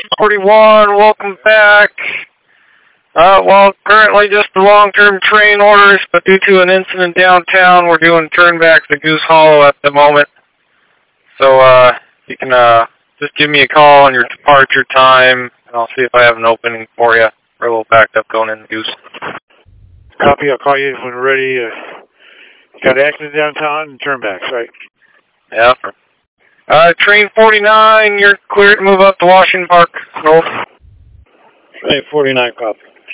41, welcome back. Well, currently just the long-term train orders, but due to an incident downtown, we're doing turnbacks at Goose Hollow at the moment. So, you can, just give me a call on your departure time, and I'll see if I have an opening for you. We're a little backed up going into Goose. Copy, I'll call you when we're ready. Got an accident downtown and turnbacks, right? Yeah. Train 49, you're clear to move up to Washington Park. North. Train 49, copy.